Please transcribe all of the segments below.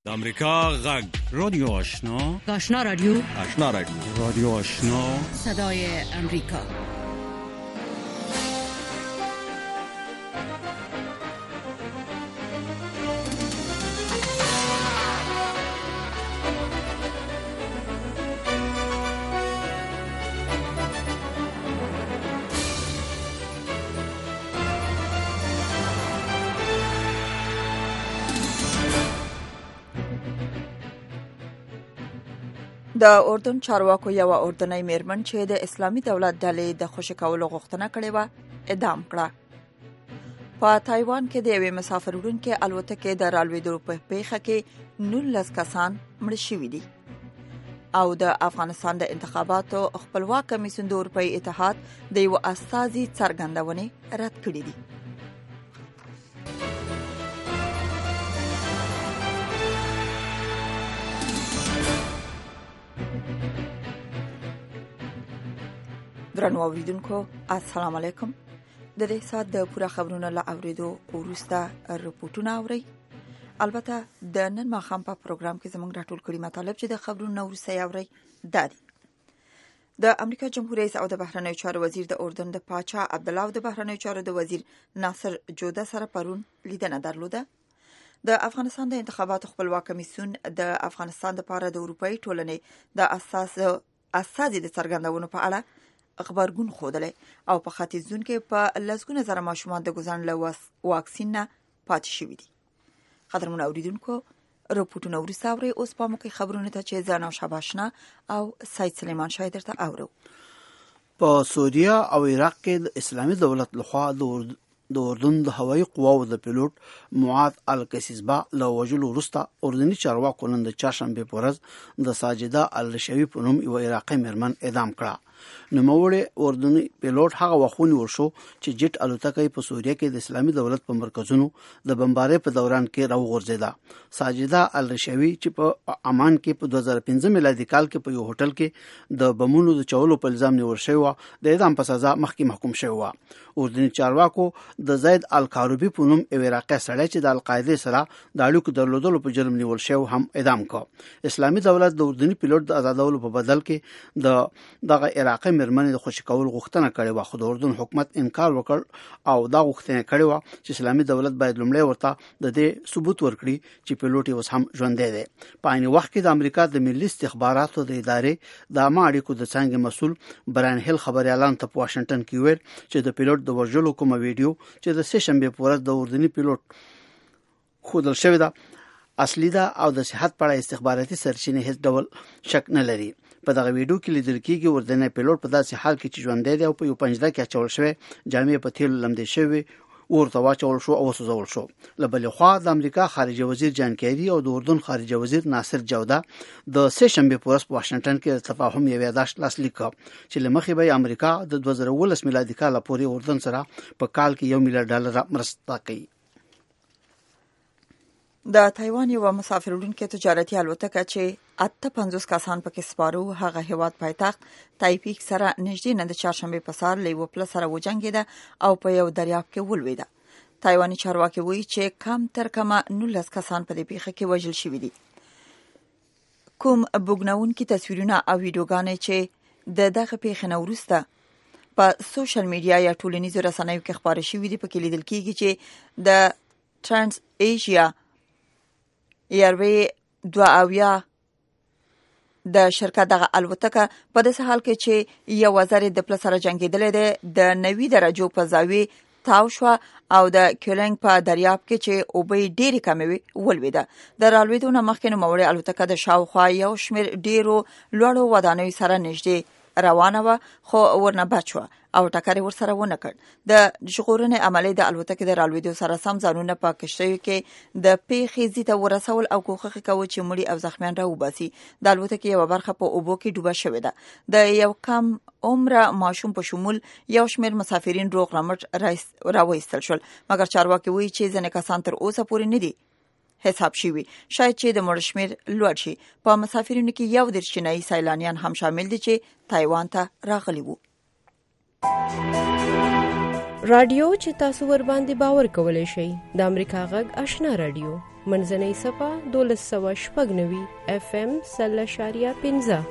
د امریکا غږ رادیو آشنا، آشنا رادیو، آشنا رادیو، رادیو آشنا، صدای امریکا. د اردن چارواکو یو اردنۍ میرمن چې د اسلامي دولت ډلې د خوشی کولو غوښتنه کړې و اعدام کړه. په تایوان کې د یوې مسافر وړونکې الوتکې د رالوېدو په پیښه کې 19 کسان مړ شوي دي. او د افغانستان د انتخاباتو خپلواک کمیسیون د اروپایي اتحاد د یو استازي څرګندونې رد کړې دي. درنو اوریدونکو السلام علیکم. د دې سات د پوره خبرونو له اوریدو وروسته رپورټونه اورئ. البته د نن ماښام په پروګرام کې زموږ راټول کړي مطالب چې د خبرونو وروسته اورئ دادي. د امریکا جمهور رئیس او د بهرنیو چارو وزیر د اردن د پاچا عبدالله او د بهرنیو چارو د وزیر ناصر جوده سره پرون لیدنه درلوده. د افغانستان د انتخاباتو خپلواک کمیسیون د افغانستان لپاره د اروپایي ټولنې د اساسي د څرګندونو په اړه خبرګون خوده او په ختیځون کې په لسګونه زره ماشومان د ګزن له واکسین نه پاتې شوي دي. قدرمن اوریدونکو رپورټونه وروسته اورئ. اوس په موږ خبرونه ته چې زانا شاباشنا او سید سلیمان شاه درته اورو. په سوریه او عراق کې د اسلامي دولت لخوا د اردن د هوایي قواو د پیلوټ معاذ الکسیزبا له وژلو وروسته اردني چارواکو نن د چهارشنبې په ورځ د ساجده الرشوي په نوم یوه عراقي میرمن اعدام کړه. نوموړی اردني پیلوټ هغه وخت ونیول شو چې جټ الوتکه په سوریه کې د اسلامي دولت په مرکزونو د بمبارۍ په دوران کې راوغورځېده. ساجده الرشوي چې په عمان کې په 2015 میلادي کال کې په یو هوټل کې د بمونو د چولو په الزام نیول شوی و، د اعدام په سزا مخکې محکوم شوی و. اردني چارواکو د زید الکاروبي په نوم یو عراقي سړی چې د القاعده سره د اړیکو درلودلو په جرم نیول شوی هم اعدام کړ. اسلامي دولت د اردني پیلوټ د آزادولو په بدل کې دغه عراقي میرمنې د خوشی کول غوښتنه کړې و، خو د اردن حکومت انکار وکړ او دا غوښتنه کړې و چې اسلامي دولت باید لومړی ورته د دې ثبوت ورکړي چې پیلوټ یې اوس هم ژوندی دی. په عین وخت کې د امریکا د ملي استخباراتو د ادارې د عامه اړیکو د څانګې مسؤل براین هیل خبريالان ته په واشنگټن کې ویل چې د پیلوټ د وژلو کومه ویډیو چې د سه شنبې په ورځ د اردني پیلوټ ښودل شوې ده اصلي ده او د صحت په اړه استخباراتي سرچینې هیڅ ډول شک نه لري. په دغه ویډیو کې لیدل کېږي اردني پیلوټ په داسې حال کې چې ژوندی دی او په یو پنجره کې اچول شوی، جامې په تیلو لمدې شوی، ورته واچول شو او وسوځول شو. له بلې خوا د امریکا خارجه وزیر جان کیری او د اردن خارجه وزیر ناصر جوده د سه شنبې په ورځ په واشنگټن کې د تفاهم یو یادښت لاسلیک کړ چې له مخې به امریکا د 2019 میلادي کال پورې اردن سره په کال کې $1 میلیارډ مرسته کوي. د تایوان یو مسافر وړونکې تجارتي الوتکه چې 58 کسان پکې سپارو هغه هیواد پایتخت تایپی سره نږدې نن د چهارشنبې په سهار له یو پل سره وجنګېده او په یو دریاب کې ولوېده. تایواني چارواکي وایي چې کم تر کمه 19 کسان په دې پیښه کې وژل شوي دي. کوم بوګناونکي تصویرونه او ویډیوګانې چې د دغه پیښې نه وروسته په سوشل میډیا یا ټولنیزو رسنیو کې خپاره شوي دي پکې لیدل کېږي چې د ټرانس ایشیا ایروي 2 د شرکت دغه الوتکه په داسې حال کې چې یو وزر د پل سره جنګېدلې ده د 90 درجو په زاویې تاو شوه او د کیولنګ په دریاب کې چې اوبه ډېرې کمې وې ولوېده. د رالوېدو نه مخکې نوموړې الوتکه د شاوخوا یو شمېر ډېرو لوړو ودانیو سره نږدې روانه وه خو ورنه بچ وه او ټکر یې ورسره ونه کړ. د ژغورنې عملې د الوتکې د رالوېدو سره سم ځانونه په کښتیو کې د پیښې ځای ته ورسول او کوښښ یې کاوه چې مړي او زخمیان راوباسي. د الوتکې یوه برخه په اوبو کې ډوبه شوې ده. د یو کم عمره ماشوم په شمول یو شمېر مسافرین روغ رمټ راوایستل شول، مګر چارواکي وایي چې ځینې کسان تر اوسه پورې نه دي حساب شوي. شاید چې د مړ شمېر لوړ شي. په مسافرینو کې 11 چینایي سیلانیان هم شامل دي چې تایوان ته راغلي وو. رادیو چې تاسو ور باندې باور کولای شئ د امریکا غږ آشنا رادیو منځنۍ صفه 1290 FM 0.15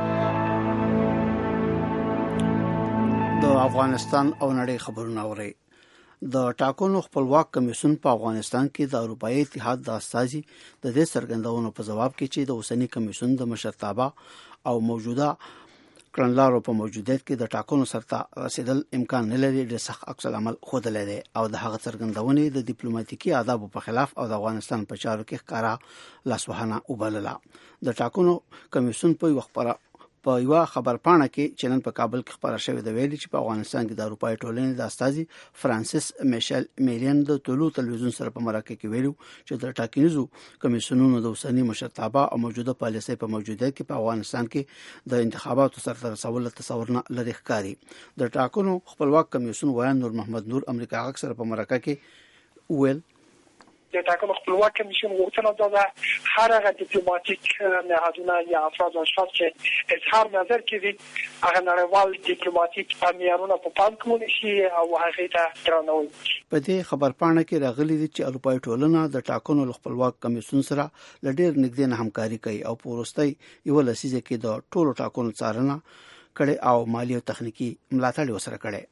د افغانستان او نړۍ خبرونه اوري. د ټاکنو خپلواک کمیسیون په افغانستان کې د اروپאי اتحاد د استازي د دې څرګندونو په جواب کې چې د اوسنی کمیسیون د مشرتابه او موجوده کړنلارو په موجودیت کې د ټاکنو سرته رسیدل امکان نه لري، د سخت عکس العمل ښودلی دی او د هغه څرګندونې د ډیپلوماټیکي آدابو په خلاف او د افغانستان په چارو کې ښکارا لاسوهنه وبلله. د ټاکنو کمیسیون په یو خبرپاڼه کې چې نن په کابل کې خبره شوې ده ویلي چې په افغانستان کې د اروپאי ټولنې د استازي فرانسیس میشل میلین د ټولو تلویزیون سره په مرکه کې ویلو چې د ټاکنیزو کمیسیونونو د اوسنی مشرتابه او موجوده پالیسۍ په موجودیت کې په افغانستان کې د انتخاباتو سرته رسول تصور نه لري ښکاري. د ټاکنو خپلواک کمیسیون ویان نور محمد نور امریکا غږ سره په مرکه کې ویل د ټاکنو خپلواک کمیسیون غوښتنه ده هر هغه ډیپلوماټیک نهادونه یا افراد او اشخاص چې اظهار نظر کوي هغه نړیوال ډیپلوماټیک معیارونه په پام کې ونیسي او هغه ته درناوی وکړي. په دې خبرپاڼه کې راغلي دي چې اروپאי ټولنه د ټاکنو خپلواک کمیسیون سره لډیر نږدې همکاري کوي او په وروستۍ یو لسیزه کې د ټولو ټاکنو څارنه کړي او مالی او تخنیکی ملاتړ وسره کړي.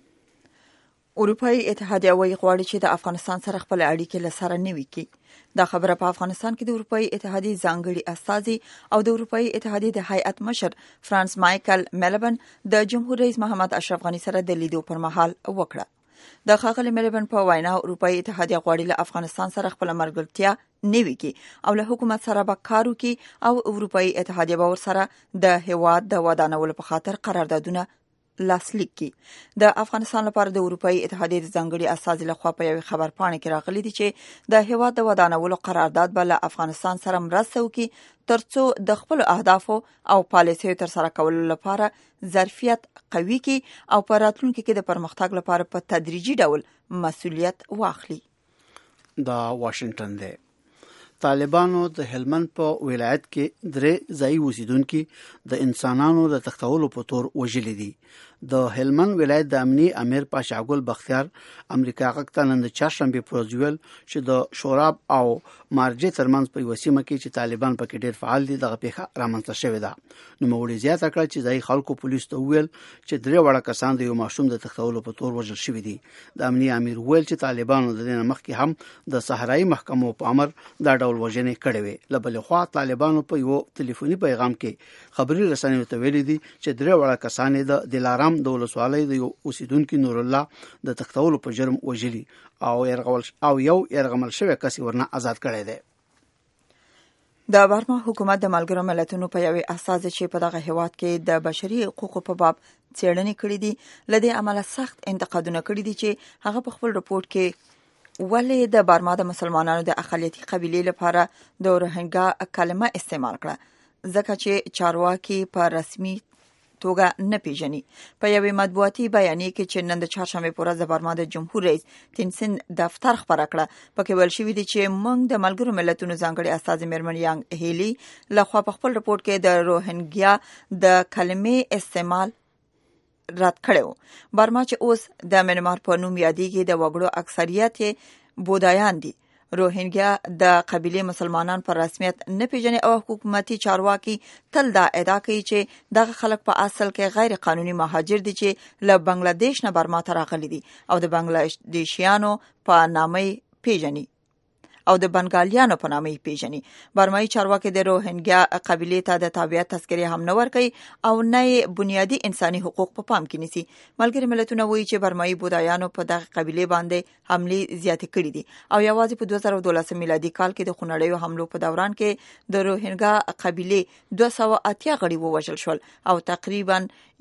اروپאי اتحادیه وايي غواړي چې د افغانستان سره خپل اړیکې له سره نوي کړي. دا خبره په افغانستان کې د اروپאי اتحادیې ځانګړي استازي او د اروپאי اتحادیې د هیئت مشر فرانس مایکل میلبن د جمهور رئیس محمد اشرف غنی سره د لیدو پر مهال وکړه. د ښاغلي میلبن په وینا اروپאי اتحادیه غواړي له افغانستان سره خپل مرګرتیا نوي کړي او له حکومت سره به کار وکړي او اروپאי اتحادیه به ورسره د هیواد د ودانولو په خاطر قراردادونه لاسلیک کی. د افغانستان لپاره د اروپאי اتحادیې د ځانګړي استازي لخوا په یوه خبرپاڼه کې راغلي دي چې د هیواد د ودانولو قرارداد به له افغانستان سره مرسته وکړي ترڅو د خپل اهدافو او پالیسیو تر سره کولو لپاره ظرفیت قوي کړي او په راتلونکي کې د پرمختګ لپاره په تدریجي ډول مسؤلیت واخلي. دا واشنگټن دی. طالبانو د هلمند په ولایت کې درې ځایي اوسیدونکي د انسانانو د تښتولو په تور وژلي دي. د هلمند ولایت د امنیه امیر پاشاګل بختیار امریکا غږ ته نن د چهارشنبه په ورځ ویل چې د شوراب او مارجې ترمنځ په وسیمه کې چې طالبان پکې ډېر فعال دي دغه پیښه رامنځته شوې ده. نو موړي زیاته کړه چې ځای خلکو پولیس ته ویل چې درې وړه کسان د یو ماشوم د تښتولو په تور وژل شوي دي. د امنیه امیر ویل چې طالبانو د دې مخکې هم د صحرایي محکمو په امر دا ډول وژنې کړې وې. له بلې خوا طالبانو په یو ټلیفوني پیغام کې خبري رسنیو ته ویلي دي چې درې وړه کسان د دلارام د ولسوالۍ د یو اوسیدونکو نور الله د تښتولو په جرم وژلي او یو يرغمل شوی کس ورنه آزاد کړی دی. د برما حکومت د ملګرو ملتونو په یوې اساس چې په دغه هیواد کې د بشري حقوقو په باب څېړنې کړې دي لدې عمله سخت انتقادونه کړي دي چې هغه په خپل رپورت کې ولې د برما د مسلمانانو د اقلیتي قبیلې لپاره د روهینګا کلمه استعمال کړه ځکه چې چارواکي په رسمي توګه نه پیژني. په یوې مطبوعاتي بیانیه کې چې نن د چهارشنبه په ورځ د برما د جمهور رئیس تینسن دفتر خبره کړه پکې ویل شوي دي چې موږ د ملګرو ملتونو ځانګړي استازي میرمن یانګ هیلی لخوا په خپل رپورت کې د روهینګیا د کلمې استعمال رد کړو. برما چې اوس د منمار په نوم یادېږي د وګړو اکثریت بودایان دي. روهینګیا د قبیله مسلمانان پر رسمیت نه پیژني او حکومتي چارواکي تل دا ادعا کوي چې دغه خلک په اصل کې غیر قانوني مهاجر دي چې له بنگلاديش نه برما ته راغلي دي او د بنگلاديشیانو په نامه پیژني او د بنگالیانو په نامه پیژني. برمایي چارواکي د روهینګیا قبیله ته د تابعیت تذکره هم نه ورکوي او نه بنیادی انساني حقوق په پام کې نیسي. ملګري ملتونه وایي چې برمایي بودایانو په دغه قبیله باندې حملې زیاتې کړې دي او یوازې په 2012 میلادي کال کې د خونړیو حملو په دوران کې د روهینګا قبیله 280 غړي ووژل شول او تقریبا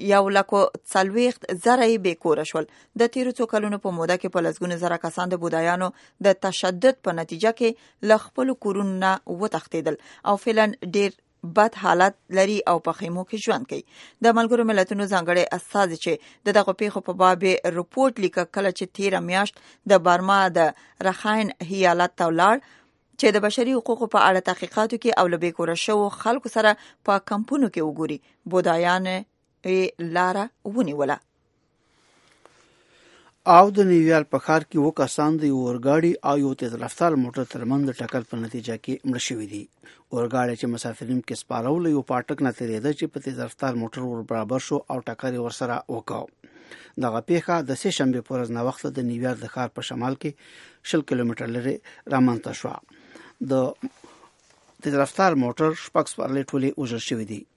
140,000 بې کوره شول. د تیرو څو کلونو په موده کې په لسګونو زره کسان د بودایانو د تشدد په نتیجه کې له خپل کورونو نه وتښتېدل او فعلا ډېر بد حالت لري او په خیمو کې ژوند کوي. د ملګرو ملتونو ځانګړي استازي چې دغه پیښو په باب رپورت لیکه کله چې 13 میاشت د برما د رخاین ایالت ته ولاړ چې د بشري حقوقو په اړه تحقیقاتو کې او له بې کوره شوو خلکو سره په کمپونو کې وګوري بودایان لاره ونیوله. او د نیویارک په ښار کې 2 کسان د اورګاډي او یو تیز رفتار موټر ترمنځ د ټکر په نتیجه کې مړه شوي دي. اورګاډي چې مسافرین کې سپارول یو پاټک نه تېرېده چې په تیز رفتار موټر ور برابر شو او ټکر یې ورسره وکړ. دغه پیښه د سه شنبه په ورځ ناوخته د نیویارک د ښار په شمال کې 10 کیلومتر لري رامنځته شوه. د تیز رفتار موټر شپږ سپرلۍ ټولې وژل شوي دي.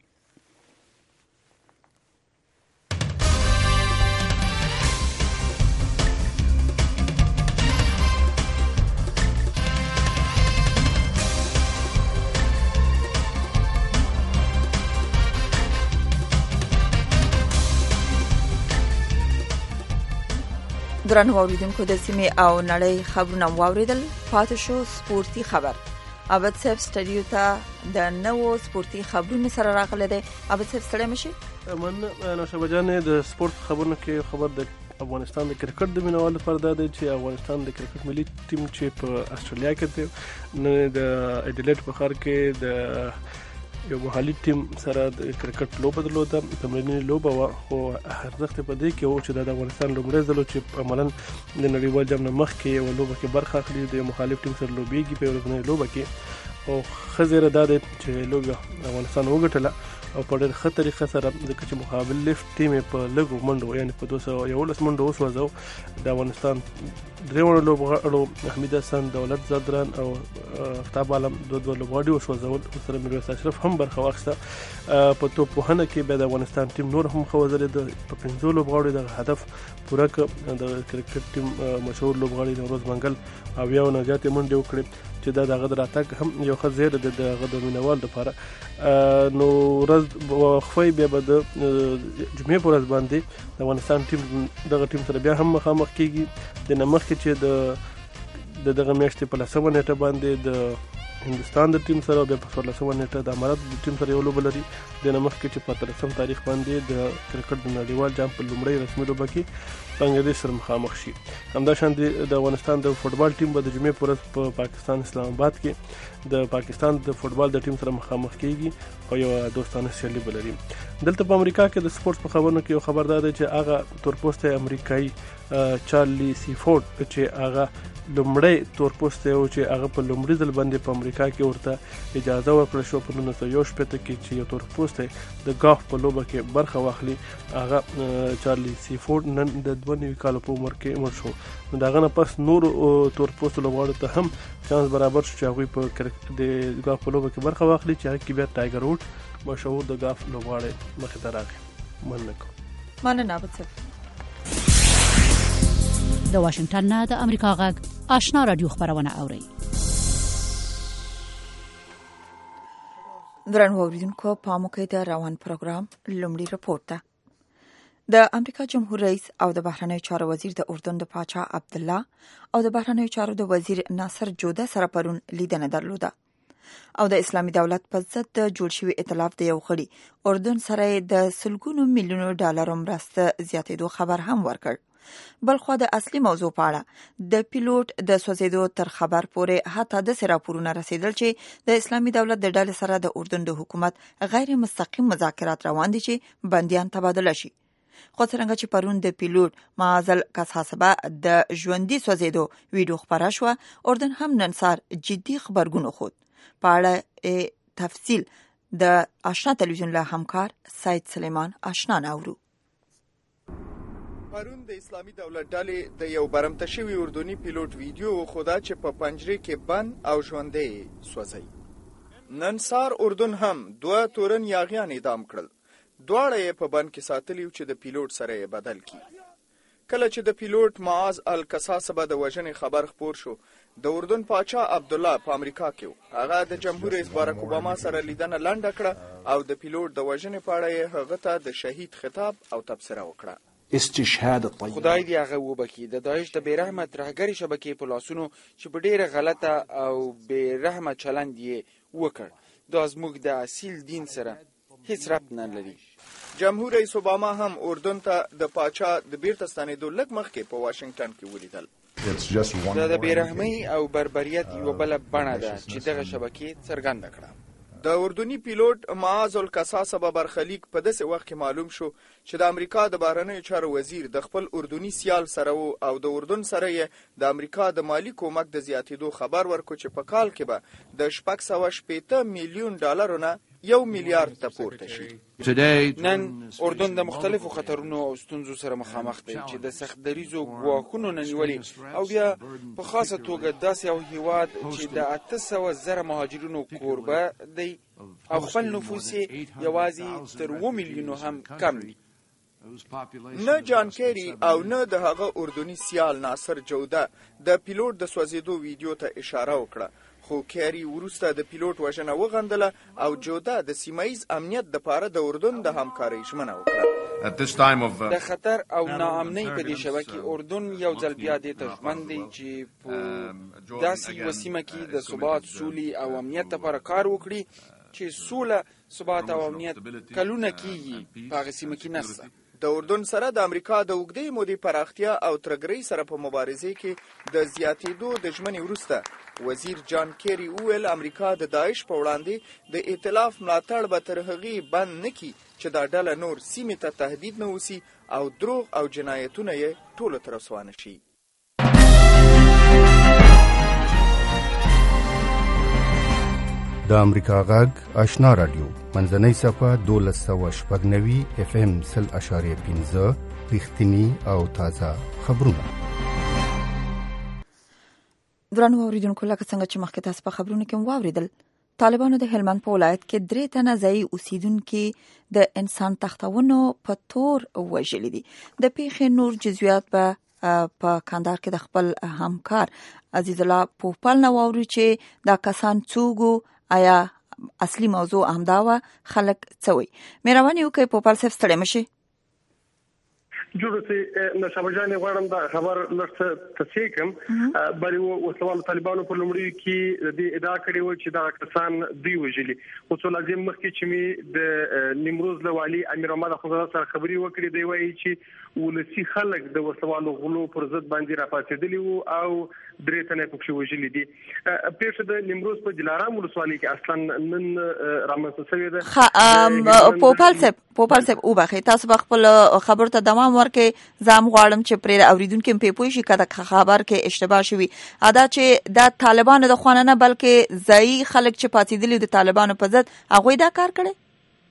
درنو اوریدونکو د سیمې او نړۍ خبرونه واوریدل. پاتې شو سپورتي خبر. عبد صاحب سټډیو ته د نوو سپورتي خبرونو سره راغلی دی. عبد صاحب ستړی مشي. من نوشابه جانې د سپورت خبرونو کې خبر د افغانستان د کرکټ د مینوالو لپاره دا دی چې افغانستان د کرکټ ملي ټیم چې په استرالیا کې دی نن د اډیلیډ په ښار کې د یو محلي ټیم سره د کرکټ لوبه درلوده. تمریني لوبه وه خو ارزښت په دې کې و چې د افغانستان لومړی ځل چې عملاً د نړیوال جام نه مخکې یوه لوبه کې برخه اخلي د مخالف ټیم سره لوبېږي په ورځنۍ لوبه کې. او ښه زیره دا دی چې لوبه افغانستان وګټله او په ډېر ښه طریقه سره ځکه چې مقابل لیفت ټیم یې په لږو منډو یعنې په 211 منډو وسوځو. د افغانستان درېواړو لوبغاړو حمید حسن، دولت زادران او افتاب عالم دوه لوبغاړي وسوځول. ورسره میرویس اشرف هم برخه واخیسته. په توپوهنه کې بیا د افغانستان ټیم نور هم ښه وځلېده. په 5 لوبغاړو دغه هدف پوره کړ. د کرکټ ټیم مشهور لوبغاړي نوروز منګل او یو نه زیاتې منډې وکړې چې دا دغه د راتګ هم یو ښه زیری دی دغه د مینوال لپاره. نو ورځ وقفه بیا به د جمعې په ورځ باندې د افغانستان ټیم دغه ټیم سره بیا هم مخامخ کېږي. د نه مخکې چې د دغه میاشتې په 10مه نیټه باندې د هندوستان د ټیم سره بیا په 14مه نیټه د امارات د ټیم سره یو لوبه لري. د نه مخکې چې په 13 تاریخ باندې د کرکټ د نړیوال جام په لومړۍ رسمي لوبه کې بنګلادیش سره مخامخ شي. همداشان د افغانستان د فوټبال ټیم به د جمعې په ورځ په پاکستان اسلام آباد کې د پاکستان د فوټبال د ټیم سره مخامخ کیږي او یو دوستانه سیالي بلري. دلته په امریکا کې د سپورت په خبرونو کې یو خبر ده چې هغه تورپوسته امریکایي چارلی سیفورد چې هغه لومړی تورپوسته او چې هغه په لومړي ځل باندې په امریکا کې ورته اجازه ورکړل شو په 1961 کې چې یو تورپوسته د ګالف په لوبه کې برخه واخلي. هغه چارلی سیفورد نن د 92 کال په عمر کې مړ شو. نو دغه نه پس نور تورپوستو لوبغاړو ته هم چانس برابر شو چې هغوی په د ګالف په لوبه کې برخه واخلي چې هغه کې بیا ټایګر ووډ مشهور د ګالف لوبغاړی مخې ته راغی. مننه عبد صاحب. د واشنگټن نه د امریکا غږ آشنا رادیو خبرونه اوري. درنو اوریدونکو په موقع د روان پروګرام لومړی رپورت ده. د امریکا جمهور رئیس او د بهرنیو چارو وزیر د اردن د پاچا عبدالله او د بهرنیو چارو د وزیر ناصر جوده سره پرون لیدنه درلوده او د اسلامي دولت په ضد د جوړ شوي ائتلاف د یو غړي اردن سره د سلګونو میلیونو ډالرو مرسته زیاتېدو خبر هم ورکړ. بلخو د اصلي موضوع په اړه د پیلوټ د سوځېدو تر خبر پورې حتی د راپورونه رسیدل چې د اسلامي دولت د ډلې سره د اردن د حکومت غیر مستقیم مذاکرات روان دي چې بنديان تبادله شي. خو څرنګه چې پرون د پیلوټ معزل کساسبه د ژوندۍ سوځېدو ویډیو خبره شوه، اردن هم نن سهار جدي خبرګون خود. په اړه تفصیل د آشنا تلویزیون له همکار سید سلیمان آشنا ناورو. پرون د اسلامي دولت ډلې د یو برمته شوي اردني پیلوټ ویډیو خوده چې په پنجرې کې بند او ژوندۍ سوځي. نن سهار اردن هم 2 تورن یاغیان اعدام کړل. دواړه یې په بند کې ساتلي چې د پیلوټ سره یې بدل کړي. کله چې د پیلوټ معاذ الکساسبه د وژنې خبر خپور شو، د اردن پاچا عبدالله په امریکا کې هغه د جمهور رئیس باراک اوباما سره لیدنه لنډه کړه او د پیلوټ د وژنې په اړه یې هغه ته د شهید خطاب او تبصره وکړه. خدای دې هغه وبخي د داعش د بیرحمه ترهګري شبکې په لاسونو چې په ډیره غلطه او بیرحمه چلند یې وکړ. دا زموږ د اصیل دین سره هیڅ ربط نه لري. جمهور رئیس اوباما هم اردن ته د پاچا د بیرته ستنېدو لږ مخکې په واشنگټن کې ولیدل. دا د بیرحمۍ او بربریت یوه بله بڼه ده چې دغه شبکې څرګنده کړه. د اردني پیلوټ معاذ القصاص برخلیک په داسې وخت کې معلوم شو چې د امریکا د بهرنیو چارو وزیر د خپل اردني سیال سره او د اردن سره یې د امریکا د مالی کومک د زیاتېدو خبر ورکړ چې په کال کې به د 660 میلیون ډالرو نه 1 میلیارډ ته پورته شي. نن اردن د مختلفو خطرونو او ستونزو سره مخامخ دی چې د سخت دریزو ګواښونو نه نیولې او بیا په خاصه توګه داسې یو هیواد چې د 800,000 مهاجرینو کوربه دی او خپل نفوس یوازې تر 2 میلیونو هم کم دی. نه جان کیری او نه د هغه اردني سیال ناصر جوده د پیلوټ د سوځېدو ویډیو ته اشاره وکړه، خو کیری وروسته د پیلوټ وژنه وغندله او جوده د سیمایز امنیت د پاره د اردن د همکارۍ ژمنه وکړه. د خطر او ناامنۍ په دې شبه کې اردن یو ځل بیا دې ته ژمن دی چې په داسې یوه سیمه کې د ثبات، سولې او امنیت لپاره کار وکړي چې سوله، ثبات او امنیت کلونه کېږي په هغه سیمه کې نشته. د اردن سره د امریکا د اوږدې مودې پراختیا او ترګرۍ سره په مبارزې کې د زیاتېدو د ژمنې وروسته وزیر جان کیری وویل امریکا د داعش په وړاندې د ائتلاف ملاتړ به تر هغې بند نه کړي چې دا ډله نور سیمې ته تهدید نه اوسي او دروغ او جنایتونه یې ټولو ته رسوا نه شي. د امریکا غږ آشنا رادیو منځنۍ صفحه 1290 FM 0.5 رښتینی او تازه خبرونه. درنو اوریدونکو، لکه څنګه چې مخکې تاسو په خبرونو کې واوریدل، طالبانو د هلمند په ولایت کې 3 تنه ځایي اوسیدونکي د انسان تختونو په تور وژلي دي. د پیښې نور جزئیات په کندهار کې د خپل همکار عزیز الله پوپل نه واورو چې دا کسان څوک آیا اصلي موضوع همداوه خلک څوي. مهرباني وکړئ پوپل صاحب ستړي مشي. جوړ سي نشابه جانې غواړم دا خبر لږ تصحیح کړم. بلې وسلوال طالبانو په لومړي کې د ادعا کړې و چې دا کسان دوی وژلي. خو څو لازم مخکې چې می د نیمروز له والي امیر محمد خضر سره خبري وکړې دی وایي چې ولسی خلک د وسلوالو غلو پر ضد باندې راپاتېدلي وو او 3 تنه پکې وژلي دي. پیښه د نیمروز په دلارام ولسوالۍ کې اصلا نن رامنځته شوې ده. پوپل صاحب او بخې تاسو خپل خبر ته دوام ورکې زم غواړم چې پرې اوریدونکو په پوه شي کده خبر کې اشتباه شوی ادا چې د طالبانو د خوانه نه بلکې ځای خلک چې پاتېدلي د طالبانو په ضد هغه دا کار کړي.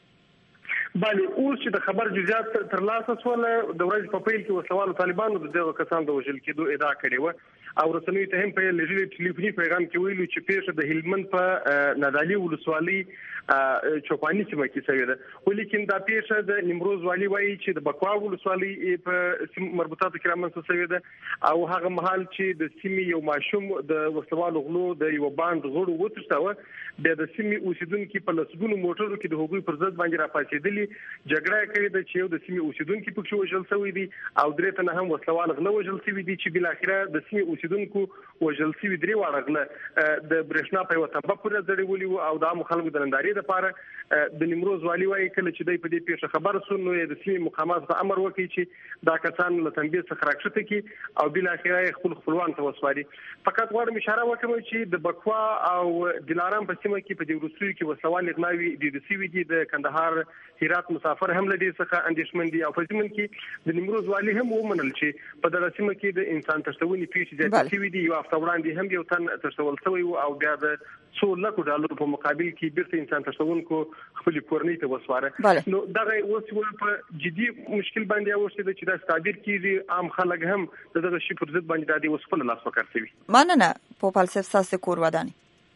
بله اوس چې د خبر جزئیات ترلاسه شول د ورځې په پیل کې وسلوالو طالبانو د دغه کسانو د وژل کېدو ادعا کړې و او رسنیو ته هم په لږی ټلیفوني پیغام کې ویلو چې پیښه د هلمند په نادعلي ولسوالۍ چوپانی سیمه کې شوې ده. ولیکن دا پیښه د نیمروز والي وایي چې د بکوا ولسوالۍ په مربوطاتو کې رامنځته شوې ده او هغه مهال چې د سیمې یو ماشوم د وسلوالو غلو د یو باند غړو وتښتاوه د سیمې اوسیدونکو په لسګونو موټرو کې د هغوی پر ضد باندې راپاتېدلي جګړه کړې ده چې یو د سیمې اوسیدونکو پکې وژل شوی دي او 3 تنه هم وسلوال غله وژل شوي دي چې بل اخره د سیمې اوسیدونکو وژل شوي 3 واړه غله د برېښنا په یو تنبه پورې ځړولي او د عام خلکو د نندارې لپاره د نیمروز والي وايي کله چې دوی په دې پیښه خبر شو نو د سیمې مقامات ته امر وکړي چې دا کسان له تنبیه څخه راکښته کړي او بل اخره خپلوان ته وسپاري. فقط غواړم اشاره وکړم چې د بکوا او دلارام په سیمه کې په دې وروستیو کې وسلوال غلاوي د سیوی دي د کندهار هرات مسافر هم لدی څخه اندیشمن دي او په سیمه کې د نیمروز والي هم ومنل چې په دغه سیمه کې د انسان تشتونی پیښې زیاتې شوې دي. یو هفته وړاندې هم یو تن تشتول شوی او بیا د $100,000 په مقابل کې بیرته انسان تشتونکو خپل کورنۍ ته وسواره. نو دغه اوس په جدي مشکل باندې اوسېده چې دا تعبیر کیږي عام خلک هم دغه شی پر ضد باندې د وسپل لاس وکړي. مننه پوپل صاحب تاسو کور ودانی.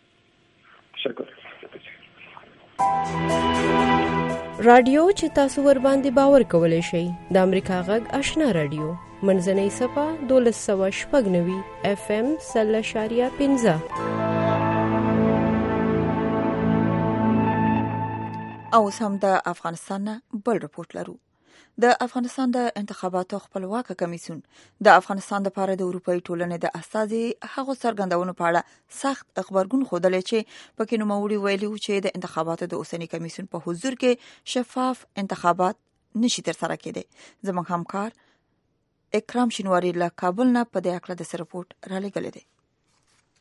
شکر. رادیو چې تاسو ور باندې باور کولای شئ د امریکا غږ آشنا رادیو منځنۍ صفحه 1290 FM 0.5 او هم د افغانستان بل رپورت لرو. د افغانستان د انتخاباتو خپلواک کمیسیون د افغانستان لپاره د اروپאי ټولنې د استازي هغه څرګندونو په اړه سخت خبرګون خوده چې پکې نوموړي ویلي چې د انتخاباتو د اوسنی کمیسیون په حضور کې شفاف انتخابات نشي ترسره کېدی. زموږ همکار اکرام شینواری له کابل نه په دې اړه د رپورت را لګلې دی.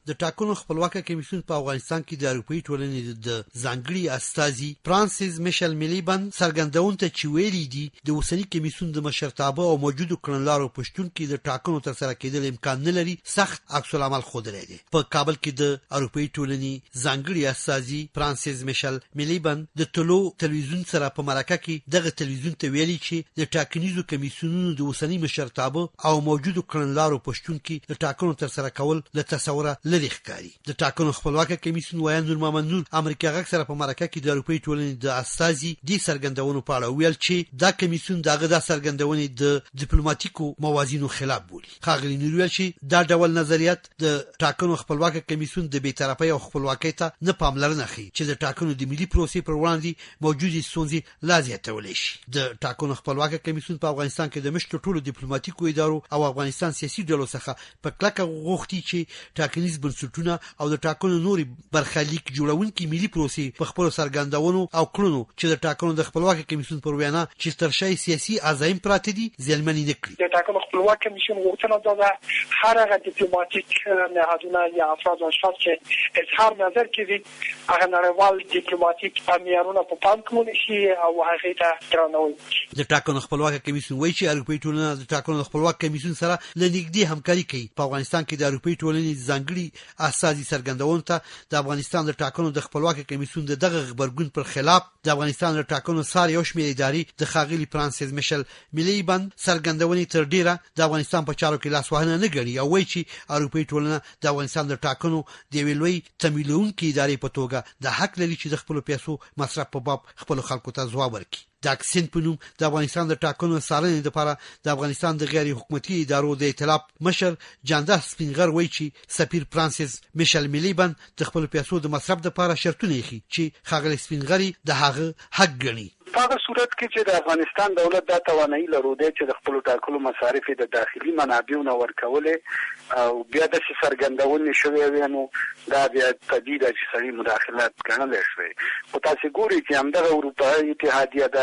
د ټاکنو خپلواکه کمیسیون په افغانستان کې د اروپאי ټولنې د ځانګړي استازي فرانسیس میشل میلیبند څرګندونه چې ویلي دي د اوسنی کمیسیون د مشرتابه او موجودو کړنلارو پښتون کې د ټاکنو ترسره کېدل امکان نه لري سخت عکس العمل ښودلی دی. په کابل کې د اروپאי ټولنې ځانګړي استازي فرانسیس میشل میلیبند د ټولو تلویزیون سره په مرکه کې دغه تلویزیون ته ویلي چې د ټاکنیزو کمیسیونونو د اوسنی مشرتابه او موجودو کړنلارو پښتون کې د ټاکنو ترسره کول له تصوره لري ښکاري. د ټاکنو خپلواکه کمیسیون وایي نور محمد نور امریکا غږ سره په مرکه کې د اروپאי ټولنې د استازي د څرګندونو په اړه ویل چې دا کمیسیون دغه د څرګندونې د ډیپلوماټیکو موازینو خلاف بولي. ښاغلي نور ویل چې دا ډول نظریات د ټاکنو خپلواکه کمیسیون د بی‌طرفۍ او خپلواکۍ ته نه پاملرنه کوي چې د ټاکنو د ملي پروسې پر وړاندې موجودې ستونزې لا زیاتولی شي. د ټاکنو خپلواکه کمیسیون په افغانستان کې د مشتو ټولو ډیپلوماټیکو ادارو او افغانستان سیاسي ډلو څخه په کلکه غوښتي چې ټاکنیز بنسټونه او د ټاکنو نوري برخلیک جوړونکي ملي پروسې په خپل سرګندونو او کړنو چې د ټاکنو د خپلواکه کمیسیون پر وینا چې تر شای سیاسي عزایم پراته دي ځلمنې نه کړي. د ټاکنو خپلواکه کمیسیون غوښتنه ده هر هغه ډیپلوماټیک نهادونه یا افراد او اشخاص چې اظهار نظر کوي هغه نړیوال ډیپلوماټیک معیارونه په پام کې ونیسي او هغه ته درناوی وکړي. د ټاکنو خپلواکه کمیسیون وایي چې اروپאי ټولنه د ټاکنو خپلواکه کمیسیون سره لنږدې همکاري کوي. په افغانستان کې د اروپאי ټولنې ځانګړي اساسي څرګندونه ته د افغانستان د ټاکنو د خپلواکه کمیسیون د دغه خبرګون پر خلاف د افغانستان د ټاکنو ساري او شمېر اداري د خاغلی فرانسیس میشل میلیبند څرګندونې تر ډیره د افغانستان په چارو کې لاسوهنه نه ګڼي او وایي چې اروپאי ټولنه د افغانستان د ټاکنو د ویلوي تمویلونکو ادارې په توګه د حق لري چې د خپل پیسو مصرف په باب خپل خلکو ته ځواب ورکړي. د اکسین په نوم د افغانستان د ټاکنو څارنې لپاره د افغانستان د غیر حکومتي ادارو د ائتلاف مشر جانداس سپینغر وایي چې سفیر فرانسیس میشل میلیبند د خپل پیسو د مصرف لپاره شرطونه یې چې خاغلی سپینغری د هغه حق ګڼي. په هغه صورت کې چې د افغانستان دولت دا توانایي لري چې د خپل ټاکلو مصارف د داخلي منابعونو ورکولې او بیا د څرګندونې شوې وي نو دا بیا طبیعي ده چې سړي مداخلت ګڼل شي. او تاسو ګورئ چې همدغه اروپایي اتحادیه د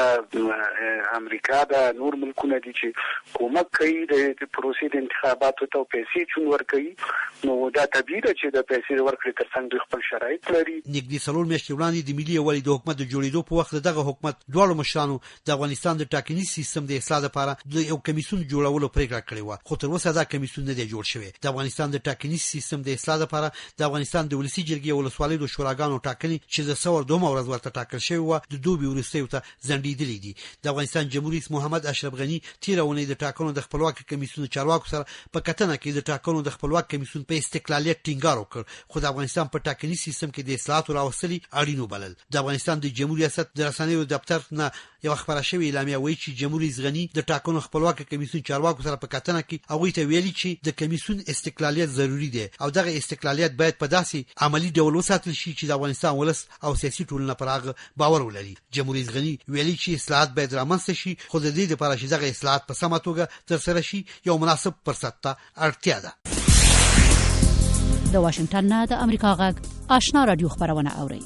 امریکا د نور ملکونه دي چې کومک کوي د پروسې د انتخاباتو ته پیسې چون ورکوي نو دا طبیعي ده چې د پیسې ورکړې ترڅنګ دوی خپل شرایط لري. نږدې څلور میاشتې وړاندې د ملي یووالي د حکومت د جوړېدو په وخت دغه حکومت دواړو مشرانو د افغانستان د ټاکنیز سیستم د اصلاح لپاره د یو کمیسیون جوړولو پریکړه کړې و خو تر اوسه دا کمیسیون نه دی جوړ شوی. د افغانستان د ټاکنیز سیستم د اصلاح لپاره د افغانستان د ولسی جرګې او ولسوالۍ د شوراګانو ټاکنې چې د 2 ورځ ورته ټاکل شوی و د دوبي ورستیو ته ځنډېدلې دي. د افغانستان جمهوریت رئیس محمد اشرف غنی تیرونه د ټاکنو د خپلواکي کمیسیون چارواکو سره په کتنه کې د ټاکنو د خپلواکي کمیسیون په استقلالیت ټینګار وکړ خو د افغانستان په ټاکنیز سیستم کې د اصلاحاتو راوستلي اړینو بلل. د افغانستان د جمهوریت ریاست د رسنیو دفتر نه یو خبره شوی اعلامیه وایي چې جمهوریت رئیس غنی د ټاکنو خپلواکي کمیسیون چارواکو سره په کتنه کې هغه ته ویلي چې د کمیسیون استقلالیت ضروری دی او دغه استقلالیت باید په داسې عملی ډول وساتل شي چې د افغانستان ولس او سیاسي ټولنه پر هغه باور ولري. جمهوریت رئیس غنی ویلي چې اصلاحات باید رامنځته شي خو د دې لپاره چې دغه اصلاحات په سمه توګه ترسره شي یو مناسب فرصت ته اړتیا ده. د واشنگټن نه د امریکا غږ آشنا رادیو خبرونه اوري.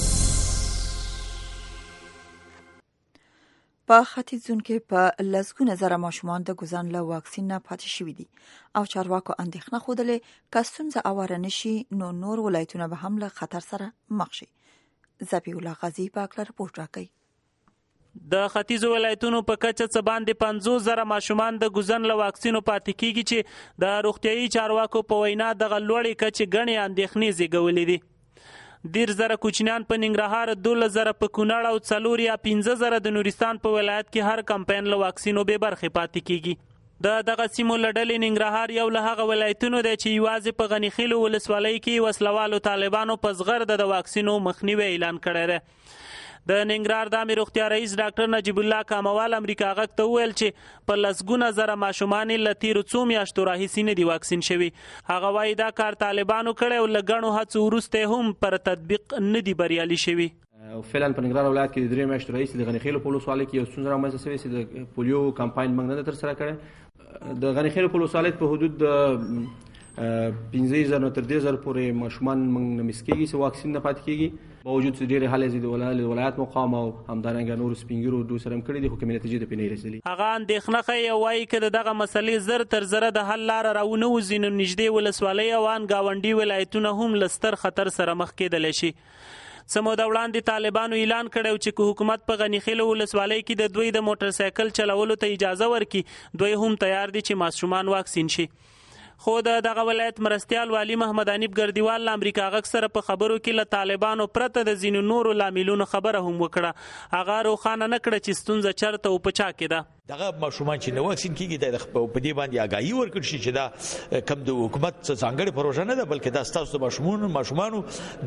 په ختیځون کې په لسګونه زره ماشومان د ګوزن له واکسین نه پاتې شوي دي او چارواکو اندېښنه خوده که ستونزه اواره نشي نو نور ولایتونه به هم له خطر سره مخ شي. ذبیح الله غازی په اړه راپور راکړي. د ختیځو ولایتونو په کچه څه باندې 50,000 ماشومان د ګوزن له واکسینو پاتې کیږي چې د روغتیايي چارواکو په وینا دغه لوړې کچې ګڼې اندېښنې زیږولې دي. 10,000 کوچنیان په ننګرهار، 12,000 په کونړ او 4 یا 15,000 د نورستان په ولایت کې هر کمپاین له واکسینو به برخې پاتې کیږي. د دغه سیمو لړلې ننګرهار یو له هغه ولایتونو دی چې یوازې په غنیخیلو ولسوالۍ کې وسلوالو طالبانو په زغر د واکسینو مخنیوي اعلان کړی دی. د ننګرهار د عامه روغتیا رئیس ډاکټر نجیب الله کاموال امریکا غږ ته وویل چې په لسګونه زره ماشومان له تیرو څو میاشتو راهیسې نه دي واکسین شوي. هغه وایي دا کار طالبانو کړی او له ګڼو هڅو وروسته هم پر تطبیق نه دي بریالي شوي. فعلا په ننګرهار ولایت کې د 3 میاشتو راهیسې د غنیخیلو په ولسوالۍ کې یو ستونزه رامنځته شوې چې د پولیو کمپاین موږ نه ترسره کړی. د غنیخیلو په ولسوالۍ په حدود 15,000 تر 10,000 پورې ماشومان موږ مسکیږي چې واکسین نه پاتې کیږي باوجود چې ډېرې حالې د ولایت مقام او همدارنګه نور سپینګیرو دوی سره کړي دي خو کومې نتیجې د پنې رسېدلې. هغه اندېښنه ښیي وایي که د دغه مسلې زر تر زره د حل لاره راونه وځي نو نږدې ولسوالۍ او ان ګاونډي ولایتونه هم له ستر خطر سره مخ کېدلی شي. څه موده وړاندې طالبانو اعلان کړی چې که حکومت په غني خیلو ولسوالۍ کې د دوی د موټر سایکل چلولو ته اجازه ورکړي دوی هم تیار دي چې ماشومان واکسین شي. خو دغه ولایت مرستیال والی محمد انیب ګردیوال له امریکا غږ سره په خبرو کې له طالبانو پرته د ځینو نورو لاملونو خبره هم وکړه. هغه روښانه نه کړه چې ستونزه چېرته او په چا کې ده. دغه ماشومان چې نو واکسین کیږي د په دې باندې آگاهي ورکړي شي چې دا کم د حکومت ځانګړې پروژه نه ده بلکې دا ستاسو د ماشومانو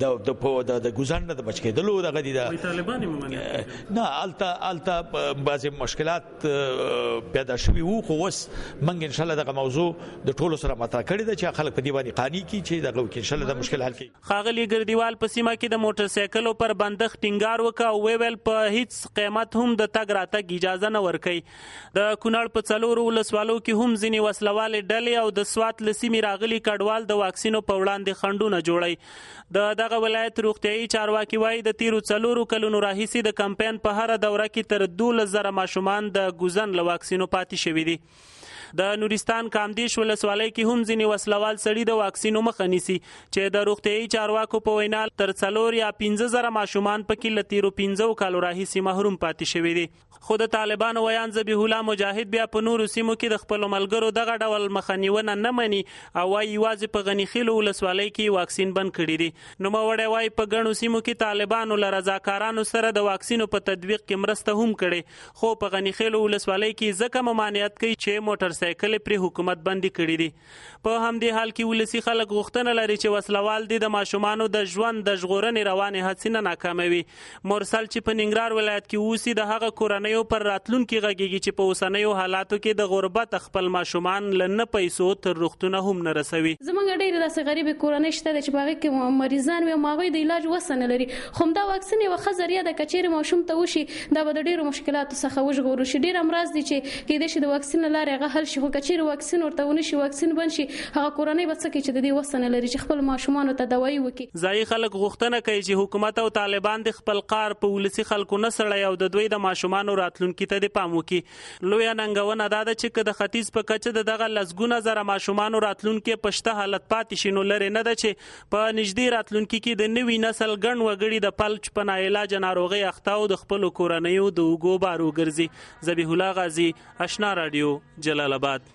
د ګوزن نه د بچ کېدلو دغه دي د طالبان نه الته بعضې مشکلات پیدا شوي وو خو اوس موږ انشاءالله دغه موضوع د ټولو سره مطرح کړې ده چې خلک په دې باندې قانع کړي چې دغه وکړي انشاءالله د مشکل حل کړي. ښاغلي ګردیوال په سیمه کې د موټر سایکلو پر بندښت ټینګار وکړ او ویل په هیڅ قیمت هم د تګ راتګ اجازه نه ورکوي. د کونړ په څلورو ولسوالو کې هم ځینې وسلوالې ډلې او د سوات له سیمې راغلي کډوال د واکسینو په وړاندې خنډونه جوړوي. دغه ولایت روغتیایي چارواکي وایي د تیرو 4 کلونو راهیسې د کمپاین په هره دوره کې تر 12,000 ماشومان د ګوزن له واکسینو پاتې شوي دي. د نورستان کامدیش ولسوالۍ کې هم ځینې وسلوال سړي د واکسینو مخه نیسي چې د روغتیایي چارواکو په وینا تر 4 یا 15,000 ماشومان پکې له تیرو 15 کالو راهیسې محروم پاتې شوي دي. خو د طالبانو ویان ذبیح الله مجاهد بیا په نورو سیمو کې د خپلو ملګرو دغه ډول مخنیونه نه مني او وایي یوازې په غني خیلو ولسوالۍ کې واکسین بند کړي دي. نوموړی وایي په ګڼو سیمو کې طالبانو له رضاکارانو سره د واکسینو په تطبیق کې مرسته هم کړې خو په غني خیلو ولسوالۍ کې ځکه ممانعت کوي چې موټر سایکل پرې حکومت بندي کړي دي. په همدې حال کې ولسي خلک غوښتنه لري چې وسلوال دي د ماشومانو د ژوند د ژغورنې روانې هڅې نه ناکاموي. مرسل چې په ننګرهار ولایت کې اوسي د هغه کورنۍ پر راتلونکي غږیږي چې په اوسنیو حالاتو کې د غربت خپل ماشومان له نه پیسو تر روغتونه هم نه رسوي. زمونږ ډېرې داسې غریبې کورنۍ شته چې په هغې کې مریضان وي او هغوی د علاج وسه نه لري خو دا واکسین یوه ښه ذریعه ده که چیرې ماشوم ته وشي دا به د ډېرو مشکلاتو څخه وژغورل شي. ډېر امراض دي چې کیدای شي د واکسین له لارې هغه حل شي خو که چیرې واکسین ورته ونه شي واکسین بند شي هغه کورنۍ به څه کوي چې د دې وسه نه لري چې خپل ماشومانو ته دوايي وکړي. ځایي خلک غوښتنه کوي چې حکومت او طالبان د خپل قار په ولسي خلکو نه سړی او د دوی د ماشومانو راتلونکي ته د پام وکړي. لویه ننګونه دا ده چې که د ختیځ په کچه د دغه لسګونه زره ماشومانو راتلونکي په شته حالت پاتې شي نو لرې نه ده چې په نږدې راتلونکي کې د نوي نسل ګڼ وګړي د فلج په ناعلاجه ناروغۍ اخته او د خپلو کورنیو د اوږو بار وګرځي. ذبیح الله غازي، اشنا رادیو، جلال آباد.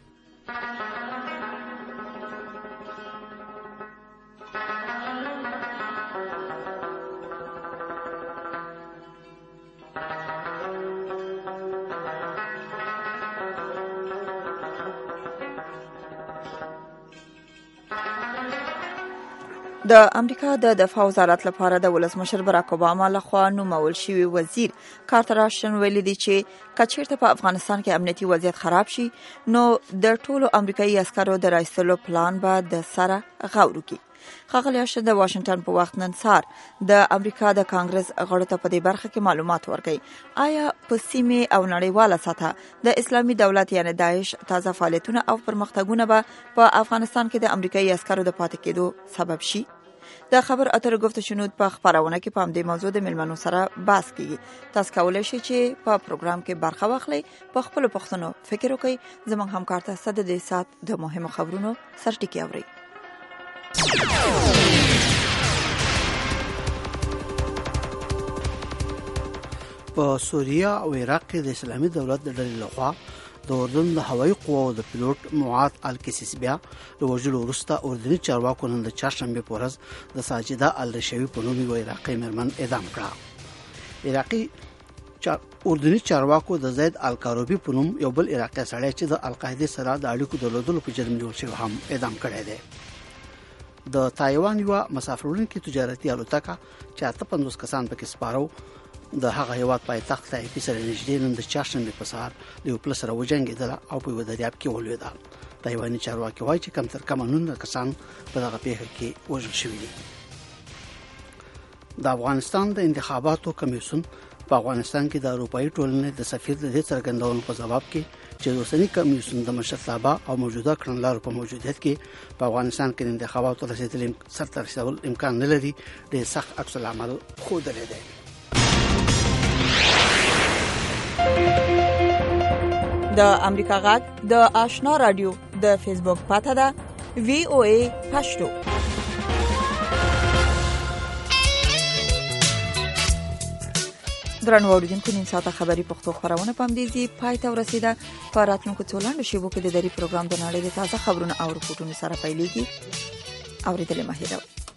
د امریکا د دفاع وزارت لپاره د ولسمشر براک اوباما لخوا نومول شوی وزیر کارتر اشټن ویلي دی چې کچیرته په افغانستان کې امنیتي وضعیت خراب شي نو د ټولو امریکایي عسکرو د راایستلو پلان به د سره غور وکړي. ښاغلی اشټن د واشنگټن په وخت نن سهار د امریکا د کانګرس غړو ته په دې برخه کې معلومات ورکړي. آیا په سیمې او نړیواله سطحه د اسلامي دولت یعنی داعش تازه فعالیتونه او پرمختګونه به په افغانستان کې د امریکایي عسکرو د پاتې کېدو سبب شي؟ د خبر اترو گفت شنود په خبرونه کې په همدې موضوع د ملمنو سره بحث کیږي. تاسو کولای شئ چې په پروګرام کې برخه واخلئ، په خپل پوښتنو فکر وکړئ، زموږ همکار ته صد د سات د مهمو خبرونو سرټکی اورئ. په سوریه او عراق کې د اسلامي دولت د ډلې لخوا د اردن د هوایي قواو د پیلوټ معاذ الکسیسبیا د وژلو وروسته اردني چارواکو نن د چهارشنبه په ورځ د ساجده الرشوي په نوم یو عراقي مېرمن اعدام کړه. اردني چارواکو د زید الکاروبي په نوم یو بل عراقي سړی چې د القاعده سره د اړیکو درلودلو په جرم نیول شوی هم اعدام کړی دی. د تایوان یو مسافرونکو تجارتي الوتکه چې 50 کسان پکې سپارو د هغه هیواد پایتخت تایپي سره نږدې نن د چهارشنبه په سهار د یو پل سره وجنګېدل او په دریاب کې ولوېدل. تایواني چارواکي وایي چې کم تر کمه 9 کسان په دغه پیښه کې وژل شوي دي. د افغانستان د انتخاباتو کمیسیون په افغانستان کې د اروپאי ټولنې د سفیر د دې څرګندونو په جواب کې چې د اوسني کمیسیون د مشرتابه او موجوده کړنلارو په موجودیت کې په افغانستان کې د انتخاباتو رسیدل سرته رسول امکان نه لري ډېر سخت عکس العمل ښودلی دی. د امریکا غږ د آشنا رادیو د فیسبوک پاته ده VOA پښتو. درنو اوریدونکو نن ساعته خبری پښتو خبرونه پام دیزي پای ته ورسیده. په راتلونکو څو لنډو شیبو کې د دری پروګرام د نړۍ د تازه خبرونو او رپورټونو سره پیلېږي. اوریدل مه هېروئ.